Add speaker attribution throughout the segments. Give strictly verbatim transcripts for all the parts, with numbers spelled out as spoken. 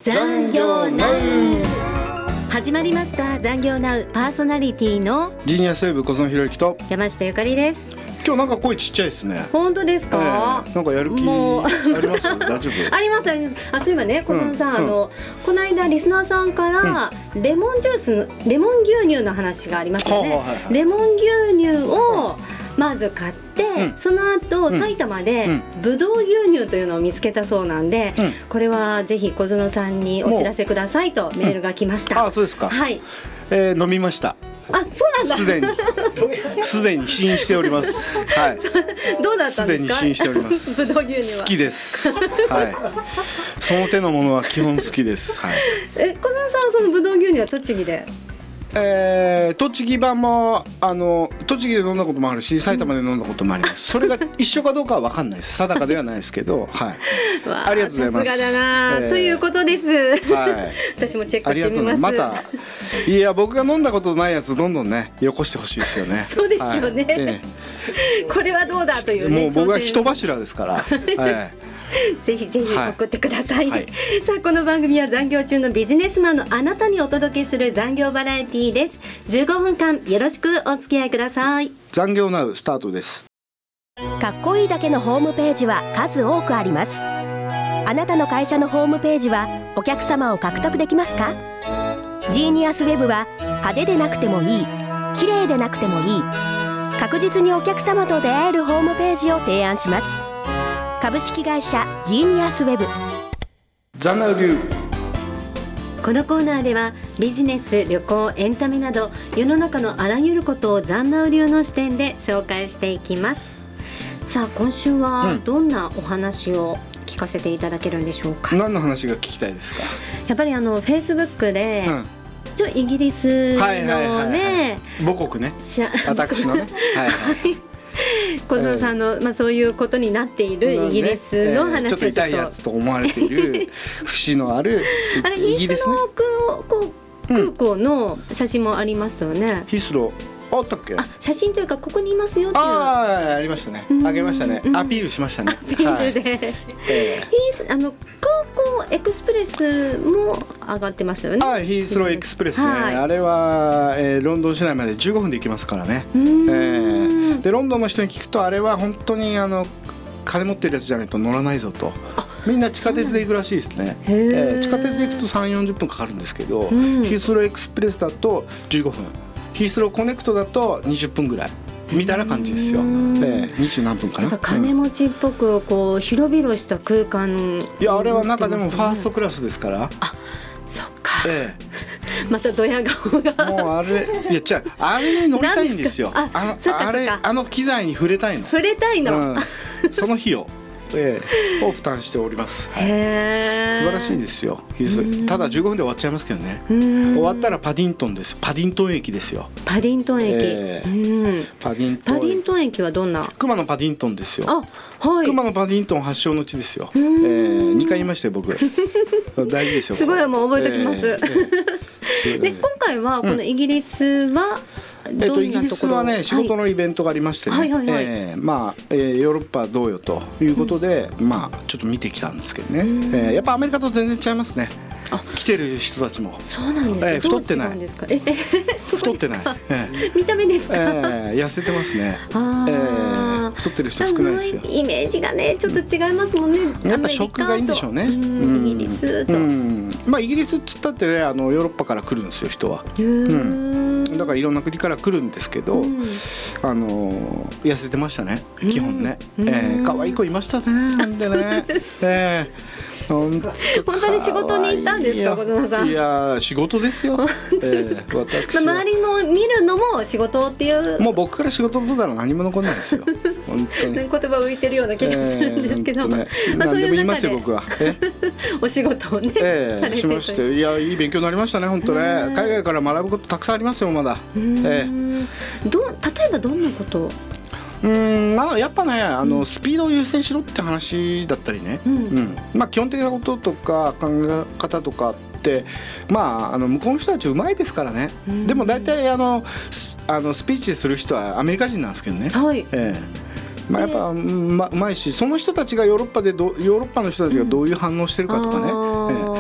Speaker 1: 残業ナウ始まりました。残業ナウパーソナリティの
Speaker 2: ジーニアスウェブ小園博之と
Speaker 1: 山下ゆかりです。
Speaker 2: 今日なんか声ちっちゃいですね。
Speaker 1: 本当ですか、
Speaker 2: えー、なんかやる気あります大丈夫
Speaker 1: ありますあります。あ、そういえばね小園さん、うん、あのこの間リスナーさんからレモンジュースのレモン牛乳の話がありましたね、うんはいはい、レモン牛乳をまず買って、うん、その後、うん、埼玉でぶどう牛乳というのを見つけたそうなんで、うん、これはぜひ小園さんにお知らせくださいとメールが来ました、
Speaker 2: うん、あ、そうですか、
Speaker 1: はい、
Speaker 2: えー、飲みました。
Speaker 1: あ、そうなんだ。
Speaker 2: すでにすでに試飲しております。はい。
Speaker 1: どうだったんですか。すでに
Speaker 2: 試飲しております。
Speaker 1: ぶどう牛乳は
Speaker 2: 好きです。はい。その手のものは基本好きです。はい。
Speaker 1: え、小園さんはそのぶどう牛乳は栃木で。
Speaker 2: えー、栃木版もあの栃木で飲んだこともあるし埼玉で飲んだこともあります、うん、それが一緒かどうかは分かんないです。定かではないですけど、はい、ありがとうございます。
Speaker 1: さすがだな、えー、ということです、はい、私もチェックしてみます。
Speaker 2: またいや僕が飲んだことないやつどんどんねよこしてほしいですよね。
Speaker 1: そうですよね、はい、えー、これはどうだというね、
Speaker 2: もう僕は人柱ですから、はい、
Speaker 1: ぜひぜひ送ってください、はいはい、さあこの番組は残業中のビジネスマンのあなたにお届けする残業バラエティーです。じゅうごふんかんよろしくお付き合いください。
Speaker 2: 残業ナウスタートです。
Speaker 3: かっこいいだけのホームページは数多くあります。あなたの会社のホームページはお客様を獲得できますか？ジーニアスウェブは派手でなくてもいい、綺麗でなくてもいい、確実にお客様と出会えるホームページを提案します。株式会社ジーニアスウェブ。
Speaker 2: ザナウ流。
Speaker 1: このコーナーではビジネス、旅行、エンタメなど世の中のあらゆることをザンナウ流の視点で紹介していきます。さあ今週はどんなお話を聞かせていただけるんでしょうか。
Speaker 2: うん、何の話が聞きたいですか。
Speaker 1: やっぱりあのフェイスブックで、うんちょイギリスのね、はいはいはいはい、
Speaker 2: 母国ね、私のね、はいはい
Speaker 1: 小園さんの、まあ、そういうことになっているイギリスの話を、ねえー、
Speaker 2: ちょっと痛いやつと思われている節のある
Speaker 1: あれイギリス、ね、ヒースロー空港の写真もありましたよね、うん、
Speaker 2: ヒースローあったっけ。あ、
Speaker 1: 写真というかここにいますよっていう。
Speaker 2: ああ、ありましたね。あげましたね。アピールしましたね。
Speaker 1: アピールで、はいえー、あの空港エクスプレスも上がってましたよね。
Speaker 2: あ、ヒースローエクスプレスね、はい、あれは、えー、ロンドン市内までじゅうごふんで行きますからね、えー、でロンドンの人に聞くとあれは本当にあの金持ってるやつじゃないと乗らないぞと。みんな地下鉄で行くらしいですね。えー、地下鉄で行くと さんじゅうよんじゅっぷんかかるんですけど、ヒースローエクスプレスだとじゅうごふん、ヒースローコネクトだとにじゅっぷんぐらいみたいな感じですよ。でにじゅう何分かな。
Speaker 1: 金持ちっぽくこう広々した空間、ね、
Speaker 2: いやあれは中でもファーストクラスですから。
Speaker 1: あ、そっか、
Speaker 2: え
Speaker 1: え、またドヤ顔が
Speaker 2: もうあれいやじゃああれに乗りたいんですよ。ああのあれあの機材に触れたいの
Speaker 1: 触れたいの、
Speaker 2: うん、その費用ええ、を負担しております、はい、
Speaker 1: へ
Speaker 2: 素晴らしいですよ。ただじゅうごふんで終わっちゃいますけどね。終わったらパディントンです。パディントン駅ですよ。
Speaker 1: パディントン駅、えー、うん、
Speaker 2: パディントン、
Speaker 1: パディントン駅はどんな。
Speaker 2: 熊野パディントンですよ。
Speaker 1: あ、はい、
Speaker 2: 熊野パディントン発祥の地ですよ、えー、にかい言いましたよ僕大事ですよ。
Speaker 1: すごい、もう覚えておきます、えーえー、で今回はこのイギリスは、うん、
Speaker 2: えー、とイギリスはね仕事のイベントがありましてね、はいはいはいはい、えーまあえー、ヨーロッパどうよということで、うん、まあちょっと見てきたんですけどね、えー、やっぱアメリカと全然違いますね。来てる人たちも
Speaker 1: そうなんですか、
Speaker 2: えー、太ってない。
Speaker 1: ですか、ええ
Speaker 2: 太ってない、えー、
Speaker 1: 見た目ですか、
Speaker 2: えー、痩せてますね。あ、えー、太ってる人少ないですよ。
Speaker 1: イメージがねちょっと違いますもんね、
Speaker 2: うん、やっぱ食がいいんでしょうね。
Speaker 1: うんイギリスと、うん、
Speaker 2: まあイギリスっつったってねあのヨーロッパから来るんですよ人は。へー、うんだからいろんな国から来るんですけど、うん、あの痩せてましたね基本ね、うん、えー、可愛い子いましたねなんでね、えー本
Speaker 1: 当に仕事に行ったんですか小園さん。
Speaker 2: いや仕事ですよ、えー、私
Speaker 1: 周りの見るのも仕事っていう。
Speaker 2: もう僕から仕事とだら何も残んないですよ本当に言
Speaker 1: 葉浮いてるような気がするんですけど、えーね、
Speaker 2: まあ、何でも言いますよ僕は。え
Speaker 1: お仕事をね、
Speaker 2: えー、しまして、いやいい勉強になりましたね本当ね。海外から学ぶことたくさんありますよまだ。えー、
Speaker 1: ど例えばどんなこと。
Speaker 2: うんなやっぱねあのスピードを優先しろって話だったりね、うんうんまあ、基本的なこととか考え方とかって、まあ、あの向こうの人たちうまいですからね。でも大体あのあのスピーチする人はアメリカ人なんですけどね、はいえーまあ、やっぱうまいしその人たちがヨーロッパでどヨーロッパの人たちがどういう反応してるかとかね、うんえー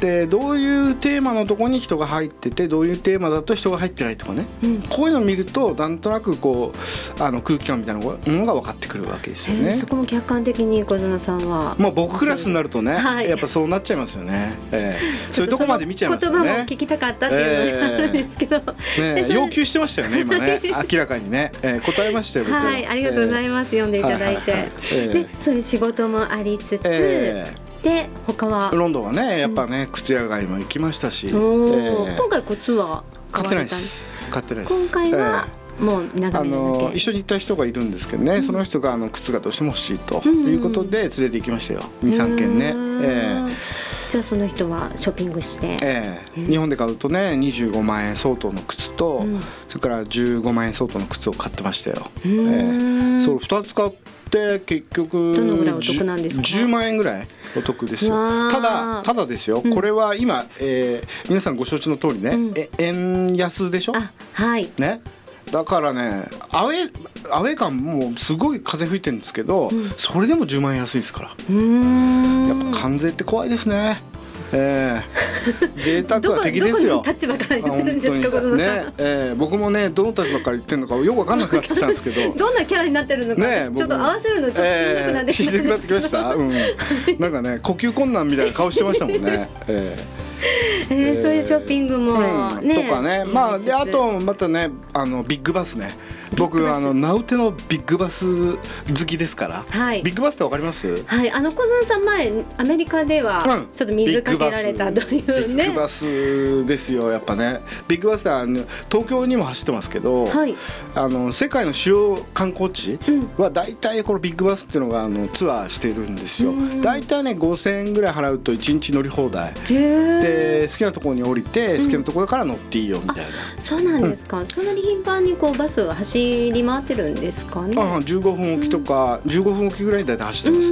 Speaker 2: でどういうテーマのとこに人が入っててどういうテーマだと人が入ってないとかね、うん、こういうのを見るとなんとなくこうあの空気感みたいなものが分かってくるわけですよね。
Speaker 1: そこも客観的に小園さんは、
Speaker 2: まあ、僕クラスになるとね、はい、やっぱそうなっちゃいますよね、えー、そういうとこまで見ちゃいますよね。
Speaker 1: 言葉も聞きたかったっていうのがあるんですけど、
Speaker 2: えーね、要求してましたよね今ね明らかにね、えー、答えましたよ僕は。
Speaker 1: はい、ありがとうございます、えー、読んでいただいて、はいはいはい、えー、でそういう仕事もありつつ、えーで他は
Speaker 2: ロンドンはねやっぱね、うん、靴屋街も行きましたし、え
Speaker 1: ー、今回靴は
Speaker 2: 買ってないです買ってないです
Speaker 1: 今回は、えー、もう眺めるだけ、あの
Speaker 2: 一緒に行った人がいるんですけどね、うん、その人があの靴がどうしても欲しいということで連れて行きましたよ、うん、にさんけんね、えー、
Speaker 1: じゃあその人はショッピングして、
Speaker 2: えー、日本で買うとねにじゅうごまんえん相当の靴と、うん、それからじゅうごまんえん相当の靴を買ってましたよ、えー、そうふたつ買って結局
Speaker 1: どのぐらいお得なんですか？
Speaker 2: じゅうまんえんぐらいお得ですよ。ただただですよ、うん、これは今、えー、皆さんご承知の通りね、うん、え円安でしょ。
Speaker 1: あ、はい
Speaker 2: ね、だからねアウェーアウェー感もすごい風吹いてるんですけど、うん、それでもじゅうまんえん安いですから。うーん、やっぱ関税って怖いですね。えー、贅沢は敵ですよ。
Speaker 1: どこの立場から言ってるんですか、小園さん、
Speaker 2: ね、えー、僕もねどの立場から言ってるのかよく分かんなくなってきたんですけど
Speaker 1: どんなキャラになってるのか、ね、ちょっと合わせるのちょっとしんどくなってきた、
Speaker 2: えー、しんどくなってきました、うん、なんかね呼吸困難みたいな顔してましたもんね、えー
Speaker 1: えー、そういうショッピングも、ね、
Speaker 2: うん、とかね、まあ、であとまたねあのビッグバスね、僕あの名うてのビッグバス好きですから、はい、ビッグバスってわかります？
Speaker 1: はい、あの小園さん前アメリカではちょっと水かけられたというね、
Speaker 2: ビッグバスですよやっぱね。ビッグバスは東京にも走ってますけど、はい、あの世界の主要観光地はだいたいこのビッグバスっていうのがあのツアーしてるんですよ。だいたいねごせんえんぐらい払うといちにち乗り放題で、好きなところに降りて好きなところから乗っていいよみたいな、
Speaker 1: うん、そうなんですか、うん、そんなに頻繁にこうバスを走り回ってるんですかね。
Speaker 2: ああじゅうごふんおきとか、うん、じゅうごふんおきぐらいで走ってます。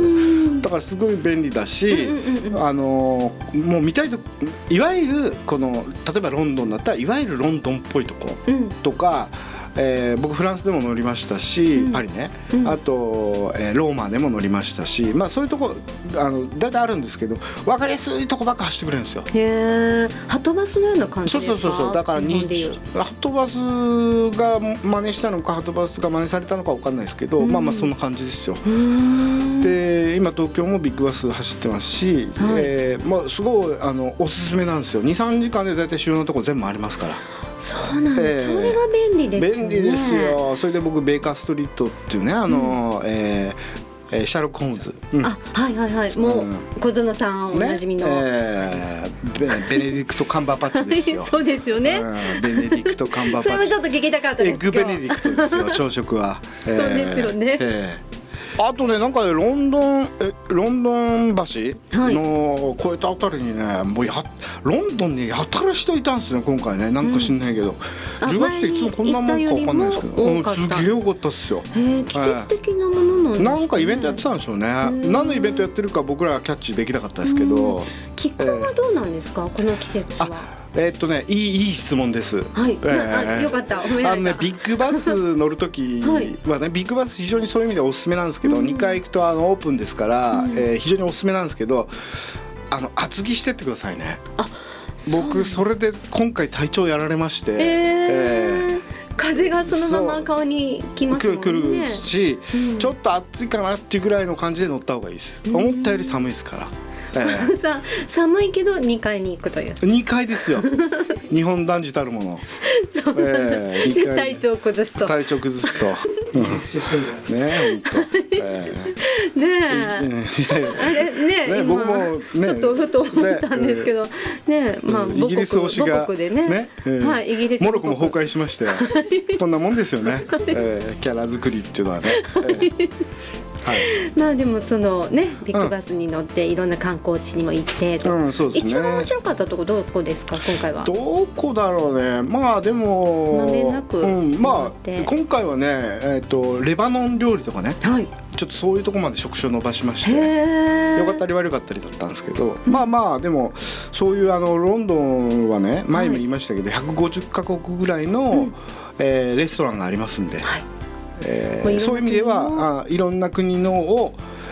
Speaker 2: だからすごい便利だし、うんうんうん、あのもう見たいといわゆるこの例えばロンドンだったらいわゆるロンドンっぽいとこ、うん、とか、えー、僕フランスでも乗りましたし、うん、パリね、うん、あと、えー、ローマでも乗りましたし、まあ、そういうとこあのだいたいあるんですけど分かりやすいとこばっか走ってくれるんですよ。
Speaker 1: へー、ハトバスのような感じですか？
Speaker 2: そうそうそうそう、だからにハトバスが真似したのかハトバスが真似されたのか分かんないですけど、うん、まあまあそんな感じですよ。で今東京もビッグバス走ってますし、はい、えーまあ、すごいあのおすすめなんですよ。 にさんじかんでだいたい主要なとこ全部ありますから。
Speaker 1: そうなんです、えー、それが便利ですね。
Speaker 2: 便利ですよ。それで僕ベーカーストリートっていうねあの、うん、えーえー、シャーロック・ホームズ、うん、
Speaker 1: あ、はいはいはい、もう、うん、小園さんおなじみの、ね、
Speaker 2: えー、ベネディクト・カンバーパッチですよ
Speaker 1: そうですよね、
Speaker 2: うん、ベネディクト・カンバーパッチ
Speaker 1: それもちょっと聞きたかったです。
Speaker 2: エッグベネディクトですよ朝食は
Speaker 1: そうですよね、
Speaker 2: えーあとねなんかロンドンえロンドン橋の越えたあたりにね、もうやロンドンにやたら人いたんですね今回ね。なんか知んないけど、うん、じゅうがつっていつもこんなもんか分かんないですけど、うん、すげえ多かったっすよ。
Speaker 1: へ季節的なものなんですね。
Speaker 2: なんかイベントやってたんでしょうね。何のイベントやってるか僕らはキャッチできなかったですけど、
Speaker 1: 気候はどうなんですか、えー、この季節は。
Speaker 2: えーっとね、いい、いい質問です。
Speaker 1: はい、えー、あよかった褒められた。
Speaker 2: あのね、ビッグバス乗るときはね、はい、ビッグバス非常にそういう意味でおすすめなんですけど、うん、にかい行くとあのオープンですから、うん、えー、非常におすすめなんですけど、あの厚着してってくださいね。あ、僕それで今回体調やられまして、えー
Speaker 1: えー、風がそのまま顔にきますもんね。
Speaker 2: 来るし、うん、ちょっと暑いかなっていうぐらいの感じで乗った方がいいです、うん、思ったより寒いですから。えー、
Speaker 1: さ寒いけどにかいに行くという
Speaker 2: にかいですよ日本男児たるもの
Speaker 1: そう、えー、にかい体調崩すと
Speaker 2: 体調崩すとねえ本当、え
Speaker 1: ー、ねえあれねえ僕もねちょっとふと思ったんですけどねえ、まあ、
Speaker 2: イギリス推しが
Speaker 1: 母国でね、
Speaker 2: ね、えー
Speaker 1: はい、イギリス
Speaker 2: モロッコも崩壊しましてこんなもんですよね、えー、キャラ作りっていうのはね、えーはい、
Speaker 1: まあでもそのねビッグバスに乗っていろんな観光地にも行ってと、うん、そうですね、一番面白かったとこどこですか今回は。
Speaker 2: どこだろうね。まあでも
Speaker 1: まめなく、
Speaker 2: うん、まあ今回はね、えーと、レバノン料理とかね、はい、ちょっとそういうとこまで食事を伸ばしまして、よかったり悪かったりだったんですけど、まあまあでもそういうあのロンドンはね前も言いましたけど、はい、ひゃくごじゅっかこくぐらいの、うん、えー、レストランがありますんで、はい、えー、そういう意味ではあいろんな国のを、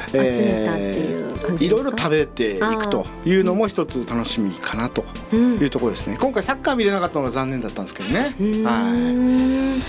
Speaker 1: 集めたっていう感じですか、えー、
Speaker 2: いろいろ食べていくというのも一つ楽しみかなというところですね、うん、今回サッカー見れなかったのが残念だったんですけどね。はい、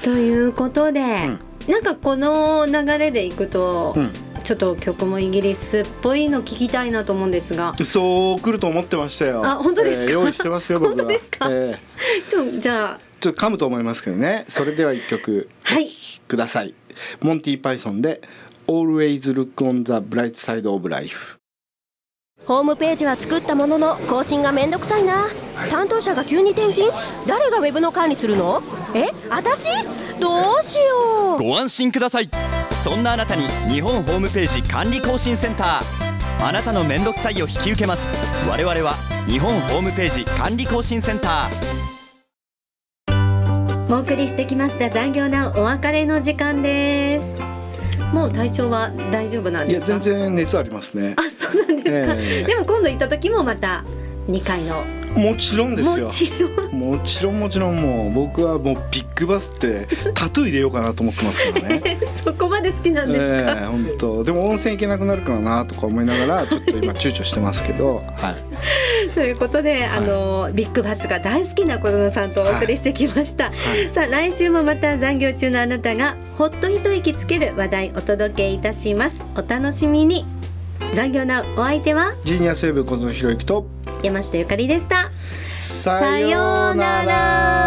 Speaker 1: ということで、うん、なんかこの流れでいくと、うん、ちょっと曲もイギリスっぽいの聞きたいなと思うんですが。
Speaker 2: そう来ると思ってましたよ。
Speaker 1: あ、本当ですか、
Speaker 2: えー、用意してますよ僕は。
Speaker 1: 本当ですか、えー、ちょじゃあ
Speaker 2: ちょっと噛むと思いますけどね。それではいっきょくお聴きください、はい、モンティ・パイソンで Always Look on the Bright Side of Life。
Speaker 3: ホームページは作ったものの更新がめんどくさいな。担当者が急に転勤。誰がウェブの管理するの？え、私？どうしよう。
Speaker 4: ご安心ください。そんなあなたに日本ホームページ管理更新センター。あなたのめんどくさいを引き受けます。我々は日本ホームページ管理更新センター。
Speaker 1: お送りしてきました残業なお別れの時間です。もう体調は大丈夫なんですか？
Speaker 2: いや全然熱ありますね。
Speaker 1: あ、そうなんですか、えー、でも今度行った時もまたにかいの。
Speaker 2: もちろんですよ。
Speaker 1: もちろん
Speaker 2: もちろんもちろんもう僕はもうビッグバスってタトゥー入れようかなと思ってますからね。
Speaker 1: そこまで好きなんですか？
Speaker 2: えー、本当でも温泉行けなくなるからなとか思いながらちょっと今躊躇してますけど、はい、
Speaker 1: ということで、あの、はい、ビッグバスが大好きな小園さんとお送りしてきました、はいはい、さあ来週もまた残業中のあなたがほっと一息つける話題お届けいたします。お楽しみに。残業なお相手は
Speaker 2: ジーニアスウェブ小園博之と
Speaker 1: 山下ゆかりでした。
Speaker 2: さようなら。